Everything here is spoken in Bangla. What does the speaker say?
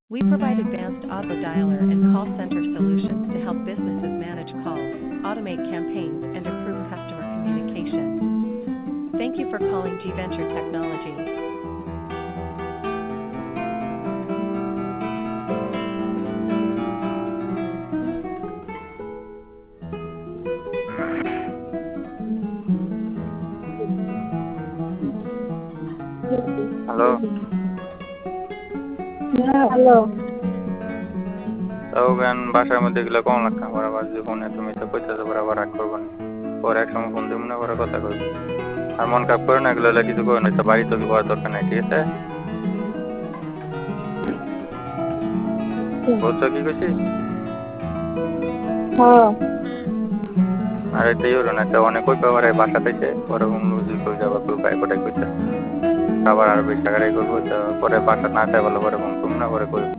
We provide advanced auto dialer and call center solutions to help businesses manage calls, automate campaigns, and improve customer communication. Thank you for calling G Venture Technology. Hello. হ্যাঁ, হ্যালো। তাও জ্ঞান বাসার মধ্যে গেলে কম লাগতাম বরাবর জীবনে তুমি তো কইতেছো বরাবর রাগ করবো না পরে এক সময় ফোন দিব না পরে কথা কইবো আর মন খারাপ করে না এগুলো কিছু করে না তো বাড়ি তো কি করার দরকার নাই ঠিক আছে বলছো কি কইছি হ্যাঁ। আর এটাই হলো না তো অনেক কই পাবার বাসা থেকে পরে মুরগি কই যাবা কই পাই কোটাই কইতে আবার আর বেশি টাকাটাই করবো তো পরে বাসা না চাই ভালো পরে ফোন করবো না পরে কই